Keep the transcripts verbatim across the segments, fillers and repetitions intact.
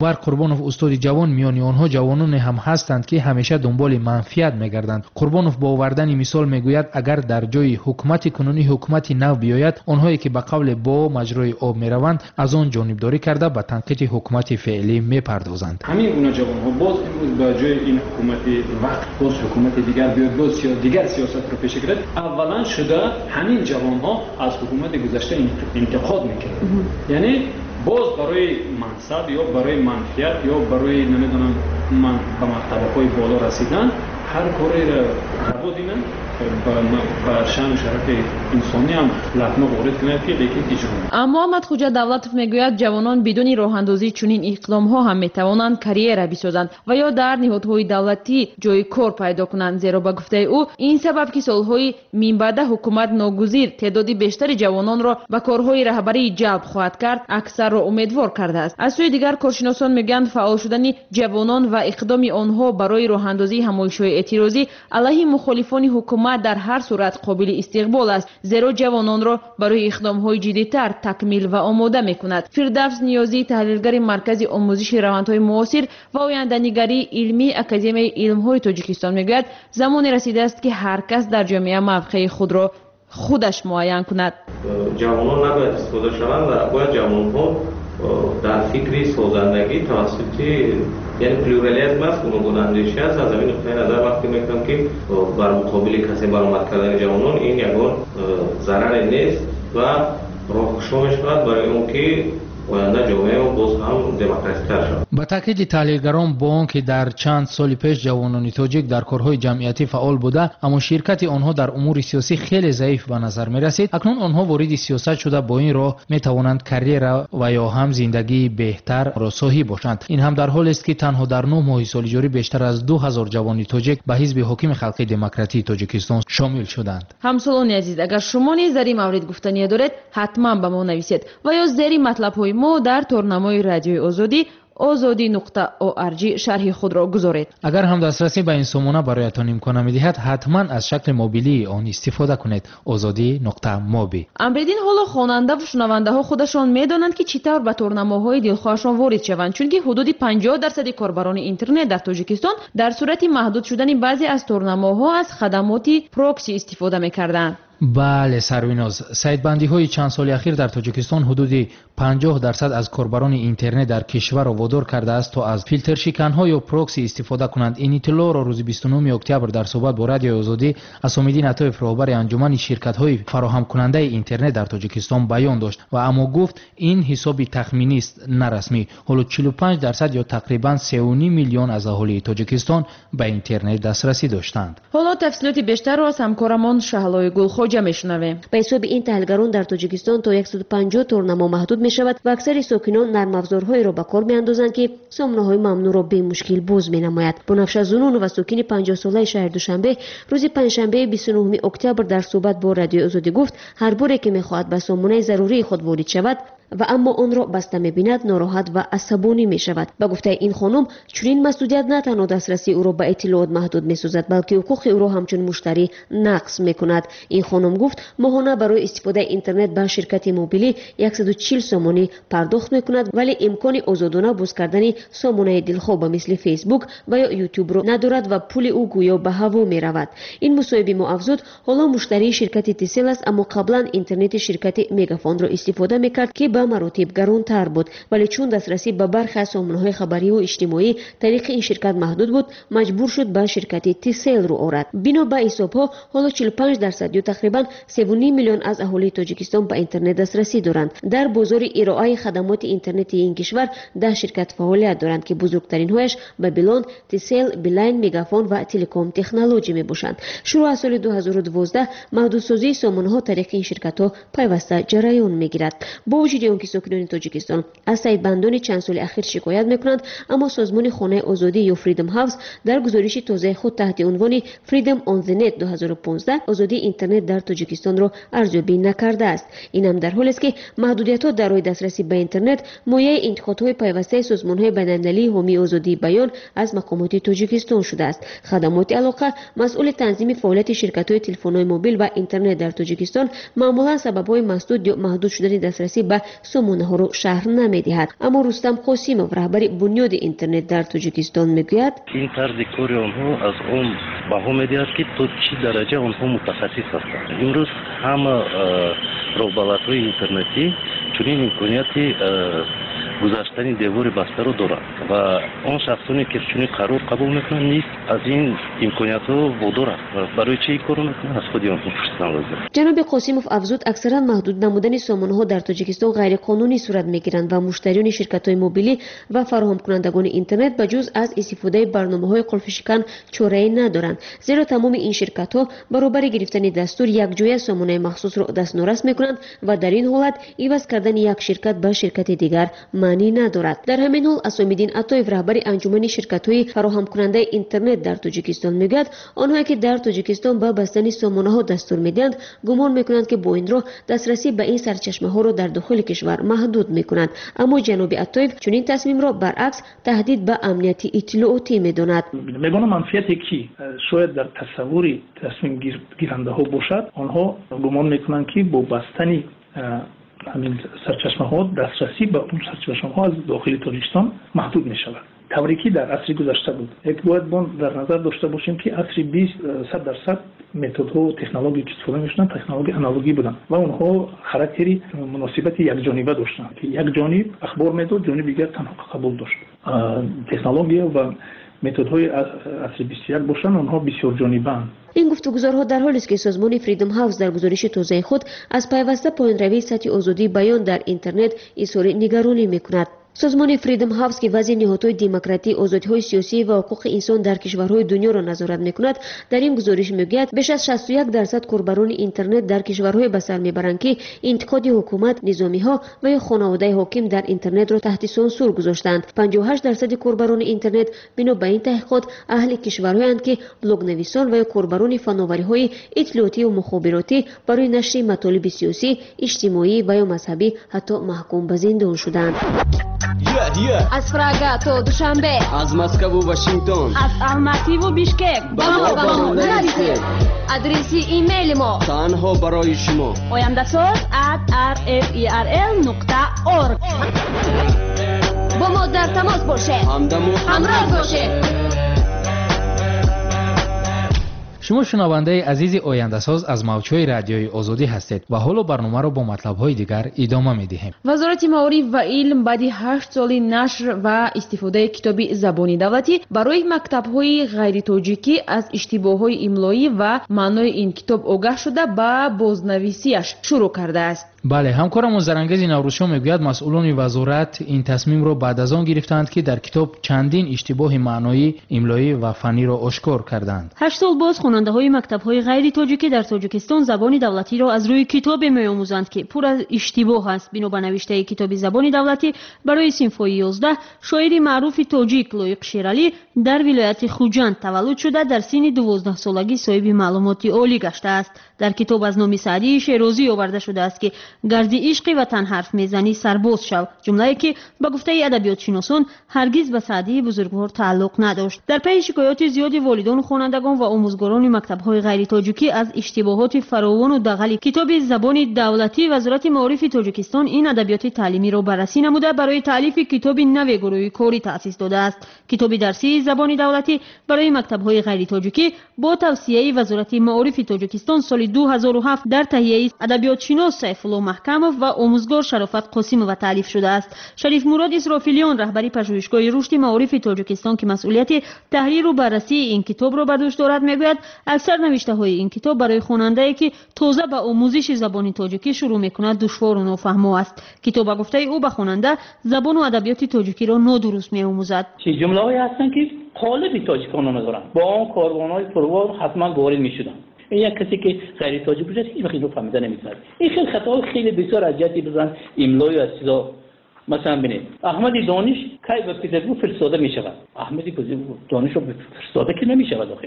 بر قربانوف استاد جوان میانی آنها جوانان هم هستند که همیشه دنبال منفیت میگردند. قربانوف با آوردن مثال میگوید اگر در جای حکومت کنونی حکومت نو بیاید، آنهایی که به قول با مجرای آب میروند از آن جانبداری کرده به تنقیح حکومت فعلی میپردازند. همین گونه جوانها باز امروز با جای این حکومت وقت باز حکومت دیگر بیاد، باز یا دیگر سیاست رو پیش گیرد، اولا شده همین جوانها از حکومت گذشته انتقاد میکردند. یعنی باز برای منصب یا برای منفیت یا برای نمیدونم من به مرتبه‌های بالا رسیدن هر کاری را روا دینن با شان و شرف انسانی هم لطمه وارد کنند که لیکن اجرا. اما محمد خوجا دولتوف میگوید جوانان بدون راه اندازی چنین اقدام ها هم میتوانند کاریرا بسازند و یا در نهادهای دولتی جای کار پیدا کنند، زیرا با گفته او این سبب که سالهای میانبعد حکومت ناگزیر تعدادی بیشتر جوانان را به کارهای رهبری جلب خواهد کرد اکثر را امیدوار کرده است. از سوی دیگر کارشناسان میگویند فعال شدن جوانان و اقدام آنها برای راه اندازی همایش‌های اعتراضی علیه مخالفان حکومت در هر صورت قابل استقبال است، زیرا جوانان را برای اقدام‌های جدی‌تر تکمیل و آماده می‌کند. فردوس نیازی، تحلیلگر مرکز آموزش روندهای معاصر و آینده‌نگری علمی اکادمی علم‌های تاجیکستان میگوید زمانی رسیده است که هر کس در جامعه موقع خود را خودش معین کند. جوانان نباید استفاده شوند و باید جوانان در فکری سازندگی توسط یعنی پلورالیسم است، گوناگون اندیشه است. از همین نقطه نظر وقتی میگم که بر مقابل کسی برآمد کردن جوانان این یگان ضرر نیست و راهگشا میشود برای اون که آینده جامعه و باز هم دموکراسی تر شود. با تاکید تحلیلگران با آنکه در چند سال پیش جوانان تاجیک در کارهای جمعیتی فعال بوده اما شرکت آنها در امور سیاسی خیلی ضعیف به نظر می رسید، اکنون آنها وارد سیاست شده با این راه می توانند کریر و یا هم زندگی بهتر را صاحب باشند. این هم در حالی است که تنها در نه ماه سال جاری بیشتر از دو هزار جوان تاجیک به حزب حاکم خلقی دموکراتی تاجیکستان شامل شدند. همسالان عزیز، اگر شما نیز در این مورد گفتنی دارید حتما به ما نویسید و یا زیر مطلب های ما در تورنمای رادیوی آزادی آزادی نقطه او ار جی شرح خود را گذارید. اگر هم دسترسی به این سامانه برایتان امکان می‌دهد حتما از شکل موبیلی آن استفاده کنید. آزادی نقطه موبی. امریدین حالا خواننده و شنونده ها خودشان میدانند که چطور به تورنمه‌های دلخواهشان وارد شوند، چون که حدود پنجاه درصد کاربران اینترنت در تاجیکستان در صورت محدود شدن بعضی از تورنمه‌ها از خدمات پروکسی استفاده می‌کردند. بله سرویناز، سایت‌بندی های چند سال اخیر در تاجیکستان حدود پنجاه درصد از کاربران اینترنت در کشور را وادار کرده است تا از فیلتر شکن‌ها یا پروکسی استفاده کنند. این اطلاع را روز بیست و نهم اکتبر در صحبت با رادیو آزادی اسامدین عطایف رهبر انجمن شرکت‌های فراهم کننده اینترنت در تاجیکستان بیان داشت و اما گفت این حساب تخمینی است نه رسمی. حالا چهل و پنج درصد یا تقریباً سه و نیم میلیون از اهالی تاجیکستان به اینترنت دسترسی داشتند. حالا تفصیلات بیشتر را از همکارمان شهلای گلخوجه میشنویم. به حساب این تحلیلگران در تاجیکستان تا صد و پنجاه تورنمه محدود می شود و اکثر ساکنان نرم افزارهایی را به کار می اندازند که سامانه‌های ممنوع را به مشکل باز می نماید. بنفشه زنون و ساکن پنجاه ساله شهر دوشنبه روز پنجشنبه بیست و نهم اکتبر در صحبت با رادیو آزادی گفت هر باره که می خواهد به سامانه ضروری خود وارد شود و اما آن را بسته می‌بیند ناراحت و عصبانی می‌شود. با گفته این خانم چنین مسئولیت نه تنها دسترسی او را به اطلاعات محدود می‌سازد بلکه حقوق او را همچون مشتری نقض می‌کند. این خانم گفت ماهانه برای استفاده اینترنت به شرکت موبیلی صد و چهل سامانی پرداخت می‌کند ولی امکان آزادانه باز کردن سامانه دلخواه مثل فیسبوک و یا یوتیوب را ندارد و پول او گویا به هوا می‌رود. این مصاحبه ما افزود حالا مشتری شرکت تیسل است اما قبلا اینترنت شرکت مگافون را استفاده می‌کرد که به مراتب گرانتر بود ولی چون دسترسی به برخی از سامانه‌های خبری و اجتماعی طریق این شرکت محدود بود مجبور شد به شرکت تیسل رو آورد. بنا به حساب‌ها حالا چهل و پنج درصد یا تقریبا سه و نیم میلیون از اهالی تاجیکستان به اینترنت دسترسی دارند. در بازار ارائه خدمات اینترنتی این کشور ده شرکت فعالیت دارند که بزرگترین هایش بابلون، تیسل، بیلاین، مگافون و تلکوم تکنولوژی میباشند. شروع از سال دو هزار و دوازده محدودسازی سامانه‌ها طریق این شرکت‌ها پیوسته جریان میگیرد. با وجود آنکه ساکنان تاجیکستان از سایت‌بندان چند سال اخیر شکایت میکنند اما سازمان خانه آزادی یا فریدم هاوس در گزارش تازه خود تحت عنوان فریدم آن دی نت دو هزار و پانزده آزادی اینترنت در تاجیکستان را ارزیابی نکرده است. این هم در حالی است که محدودیت‌ها در راه دسترسی به اینترنت مایه انتقادهای پیوسته سازمان‌های بین‌المللی حامی آزادی بیان از مقامات تاجیکستان شده است. خدمات علاقه مسئول تنظیم فعالیت شرکت‌های تلفن‌های موبیل و اینترنت در تاجیکستان معمولا سبب‌های مسدود یا محدود شدن دسترسی به سامانه ها را شرح نمی‌دهد. اما رستم قاسیمов رهبر بنیاد اینترنت در تاجیکستان میگوید این طرز کار آنها از اون بها می‌دهد که تا چه درجه آنها متخصص هستند. امروز همه رقابت‌های اینترنتی چنین امکانیتی گذاشتن دیوار بسته رو دارند و آن شخصانی که چنین قرار قبول میکنند نیست از این امکانیت ها وادار است. برای چه کار میکنند از خود آنها پرسیدن لازم. جناب قاسیمов افزود اکثرا محدود نمودن سامانه ها در تاجیکستان غیر قانونی صورت میگیرند و مشتریان شرکت های موبیلی و فراهم کنندگان اینترنت به جز از استفاده برنامه های قلف شکن چاره‌ای ندارند، زیرا تمام این شرکت ها برابر گرفتن دستور یک جای سامانه مخصوص را دستنورس میکنند و در این حالت عوض کردن یک شرکت به شرکت دیگر معنی ندارد. در همین حال اسامالدین عطایف رهبر انجمن شرکت‌های فراهم کننده اینترنت در تاجیکستان میگوید آنهایی که در تاجیکستان به بستن سامانه‌ها دستور میدهند گمان میکنند که با این راه دسترسی به این سرچشمه‌ها را در داخل کشور محدود میکنند. اما جناب عطایف چنین تصمیم را برعکس تهدید به امنیت اطلاعاتی میداند. میگم منفیتی که شاید در تصوری تصمیم گیرنده ها باشد، آنها گمان میکنند که با بستن همین سرچشمه ها دسترسی به اون سرچشمه ها از داخل تاجیکستان محدود می شود. طوری که در عصر گذشته بود. یک باید در نظر داشته باشیم که عصر بیست درصد متد ها و تکنولوژی که استفاده می‌شدن تکنولوژی آنالوگی بودن و اونها خاراکتری مناسبت یک جانبه داشتن که یک جانب اخبار میداد، جانب دیگر تنها قبول داشت. تکنولوژی و متدهای عصر بیست و یک باشن آنها بسیار جانبه‌اند. این گفتگوزارها در حالی است که سازمان فریدم هاوس در گزارش تازه خود از پیوسته پایان‌روی سطح آزادی بیان در اینترنت اظهار نگرانی می‌کند. سازمان فریدم هاوس که وضع نهادهای دموکراتی، آزادی‌های سیاسی و حقوق انسان در کشورهای دنیا را نظارت می‌کند، در این گزارش می‌گوید بیش از شصت و یک درصد کاربران اینترنت در کشورهای به سر می‌برند که انتقاد حکومت، نظامی‌ها و یا خانواده حاکم در اینترنت را تحت سانسور گذاشتند. پنجاه و هشت درصد کاربران اینترنت بنا به این تحقیقات اهل کشورهایند که بلاگ نویسان و یا کاربران فناوری‌های اطلاعاتی و مخابراتی برای نشر مطالب سیاسی، اجتماعی و یا مذهبی حتی محکوم به زندان شدند. Yeah, yeah. از پراگا تا دوشنبه، از مسکو و واشنگتن، از الماتی و بیشکک با ما با ما نرسید. ادرسی ایمیل ما تنها برای شما oyandasot at r f e r l نقطه org. با ما در تماس باشه، همدم و همراه باشه. شما شنونده عزیز آینده‌ساز از موج‌های رادیوی آزادی هستید و حالا برنامه را با مطلب‌های دیگر ادامه می‌دهیم. وزارت معارف و علم بعد هشت سال نشر و استفاده کتاب زبانی دولتی برای مکتب‌های غیر تاجیکی از اشتباه‌های املایی و معنای این کتاب آگاه شده به بازنویسیش شروع کرده است. بله، همکارم زرانگیز نوروزشاه میگوید مسئولان وزارت این تصمیم را بعد از آن گرفتند که در کتاب چندین اشتباه معنایی، املایی و فنی را آشکار کردند. هشت سال باز خواننده های مکتب های غیر تاجیکی در تاجیکستان زبان دولتی را از روی کتاب می‌آموزند که پر از اشتباه است. بنا به نوشته کتاب زبان دولتی برای صنف‌های یازده، شاعر معروف تاجیک لایق شیرالی در ولایت خوجند تولد شده در سن دوازده سالگی صاحب معلومات عالی گشته است. در کتاب از نام سعدی شیرازی آورده شده است که گردی عشق وطن حرف میزنی سرباز شو، جمله‌ای که به گفته ادبیات شناسان هرگز به سعدی بزرگوار تعلق نداشت. در پی شکایات زیاد والدان و خوانندگان و آموزگاران مکتب‌های غیر تاجیکی از اشتباهات فراوان و دغل کتاب زبان دولتی، وزارت معارف تاجیکستان این ادبیات تعلیمی را بررسی نموده برای تالیف کتاب نو گروهی کاری تأسیس داده است. کتاب درسی زبان دولتی برای مکتب‌های غیر تاجیکی با توصیه وزارت معارف تاجیکستان سال دو هزار و هفت در تهیه ادبیات شناس سیف الله محکمov و آموزگار شرافت قاسمov تالیف شده است. شریف مراد اسرافیلیان رهبری پژوهشگاه رشد معارف تاجیکستان که مسئولیت تحریر و بررسی این کتاب را بر دوش دارد میگوید اکثر نوشته های این کتاب برای خواننده که تازه به آموزش زبان تاجیکی شروع میکند دشوار و نافهمو است. کتاب به گفته او به خواننده زبان و ادبیات تاجیکی را نادرست میآموزد. چه جمله‌ای هستن که قالب تاجیکان ندارن، با آن کاروان‌های پروار حتما وارد میشدن. این یک کسی که غیر تاجیک باشه هیچ وقت اینو فهمیده نمی‌کنه. این خیلی خطاهای خیلی بسیار اذیتی بزن املای از چیزا. مثلا ببینید احمد دانش کی به پترزبورگ فرستاده میشود، احمد دانش رو فرستاده که نمیشود. آخه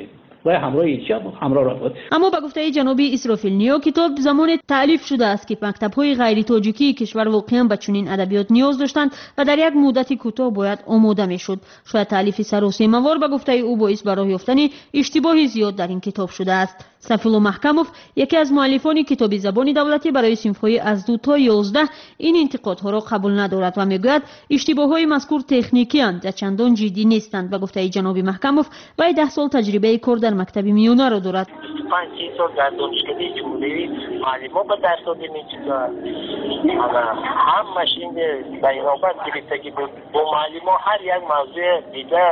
و همراه ایشان همراه را بود. اما به گفته جناب اسرافیل نیا کتاب زمان تألیف شده است که مکتب‌های غیر تاجیکی کشور واقعا به چنین ادبیات نیاز داشتند و در یک مدت کوتاه باید آماده میشد. شاید تألیف سراسیمه‌وار به گفته او باعث به راه یافتن اشتباه زیاد در این کتاب شده است. سفیل محکموف یکی از مؤلفان کتاب زبان دولتی برای صنف‌های از دو تا یازده این انتقادها را قبول ندارد و میگوید اشتباه‌های مذکور تکنیکی اند و چندان جدی نیستند. به گفته جناب محکموف وی ده سال تجربه کار در مکتب میانه را دارد. پنج سال در دانشکده جمهوری معلم ها به درس داده می‌شد. هم ماشین بینابت گرفته که با معلم ها هر یک موضوع دیده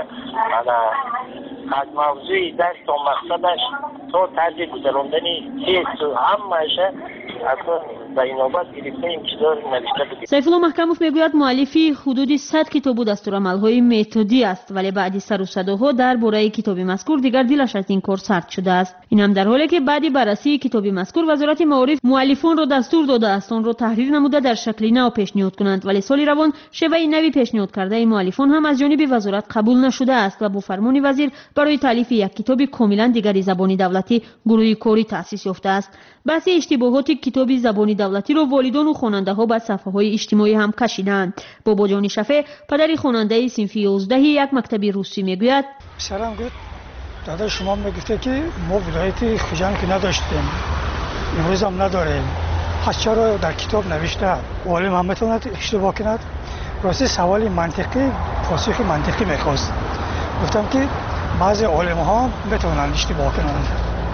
از موضوع درس تا مقصدش تا طرز گذراندنی هیچ همه‌اش اصلا بینابت گرفته این چیزا نوشته بود. سیفالله محکموف میگوید مؤلفی حدود صد کتاب و دستورالعمل‌های متدی است ولی بعدی سر و صداها درباره کتاب مذکور دیگر دلش از این کار سرد شده است. این هم در حالی که بعدی بررسی کتاب مذکور وزارت معارف مؤلفان را دستور داده است آن را تحریر نموده در شکل نو پیشنهاد کنند ولی سال روان شیوه نوی پیشنهاد کرده مؤلفان هم از جانب وزارت قبول نشده است و با فرمان وزیر برای تالیف یک کتاب کاملا دیگری زبان دولتی گروه کاری تأسیس یافته است. بحث اشتباهات کتاب زبان دولتی را والدان و خواننده ها بر صفحه‌های اجتماعی هم کشیدند. بابا جان شفیع پدر خواننده صنف یازده یک مکتب روسی میگوید پسرم گفت دادا شما میگفته که ما ولایت خوجند که نداشتیم امروز هم نداریم پس چرا در کتاب نوشته عالم هم میتواند اشتباه کند؟ راستی سوال منطقی پاسخ منطقی میخواست. گفتم که بعضی عالم ها میتونند اشتباه کنند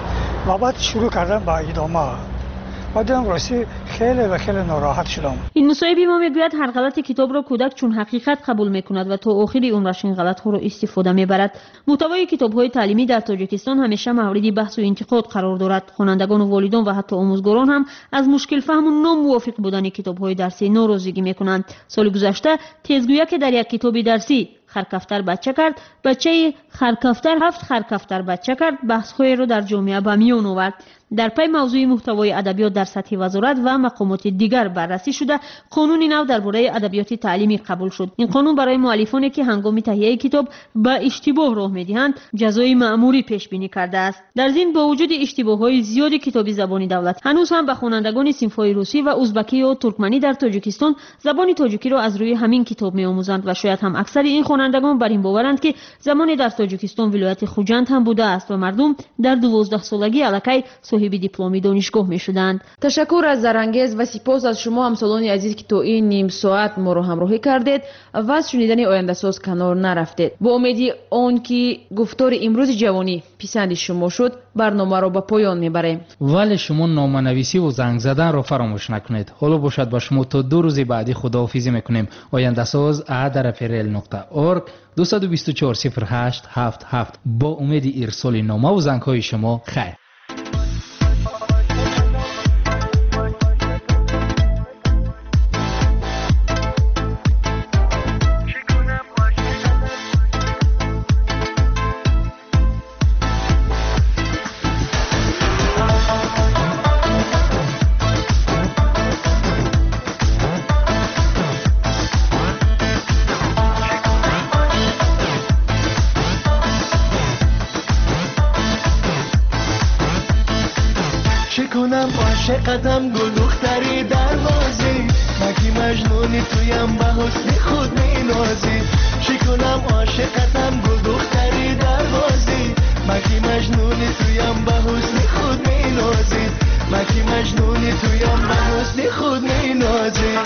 و بعد شروع کردن با ادامه بعدم راستی خیلی و خیلی ناراحت شدم. این مصاحبه ما میگوید هر غلط کتاب را کودک چون حقیقت قبول میکند و تا آخر عمرش این غلط ها را استفاده میبرد. محتوای کتاب های تعلیمی در تاجیکستان همیشه مورد بحث و انتقاد قرار دارد. خوانندگان و والدان و حتی آموزگاران هم از مشکل فهم و ناموافق بودن کتاب های درسی ناراضگی میکنند. سال گذشته تیزگویی که در یک کتاب درسی خرکفتر بچه کرد بچه خرکفتر هفت خرکفتر بچه کرد بحث‌های را در جامعه به میان آورد. در پی موضوع محتوای ادبیات در سطح وزارت و مقامات دیگر بررسی شده قانون نو درباره ادبیات تعلیمی قبول شد. این قانون برای مؤلفانی که هنگام تهیه کتاب به اشتباه راه میدهند جزای مأموری پیش بینی کرده است. در ضمن با وجود اشتباه‌های زیاد کتاب زبان دولت هنوز هم به خوانندگان صنف‌های روسی و ازبکی و ترکمنی در تاجیکستان زبان تاجیکی را از روی همین کتاب می‌آموزند و شاید هم اکثر این خوانندگان بر این باورند که زمان در تاجیکستان ولایت خوجند هم بوده است و مردم در دوازده سالگی الکی صاحب دیپلم دانشگاه می‌شدند. تشکر از زرانگیز و سپاس از شما همسالان عزیز که تو این نیم ساعت ما رو همراهی کردید و از شنیدن آینده ساز کنار نرفتید. با امیدی آن که گفتار امروز جوانی پسند شما شد برنامه رو به پایان میبریم. ولی شما نامه‌نویسی و زنگ زدن رو فراموش نکنید. حالا باشد با شما تا دو روز بعدی خداحافظی میکنیم. آینده ساز ا در فرل نقطه اورگ دو دو چهار صفر هشت هفت هفت با امید ارسال نامه و زنگ های شما. خیر. عاشقتم گل دختری دروازی مگی مجنونی تویم به حسن خود مینازی شکنم عاشقتم گل دختری دروازی مگی مجنونی تویم به حسن خود مینازی مگی مجنونی تویم به حسن خود مینازی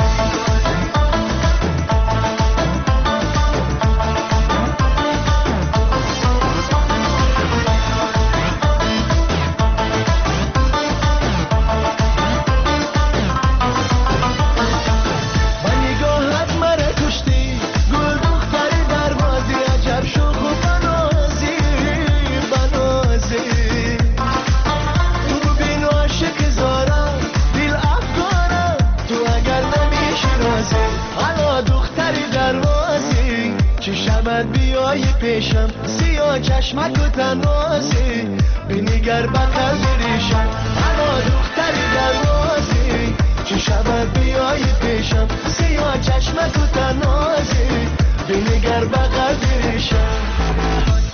پیشم سیاه چشمک و تنازی بینیگر بقل بریشم انا دختری دروازی چه شبت بیایی پیشم سیاه چشمک و تنازی بینیگر بقل بریشم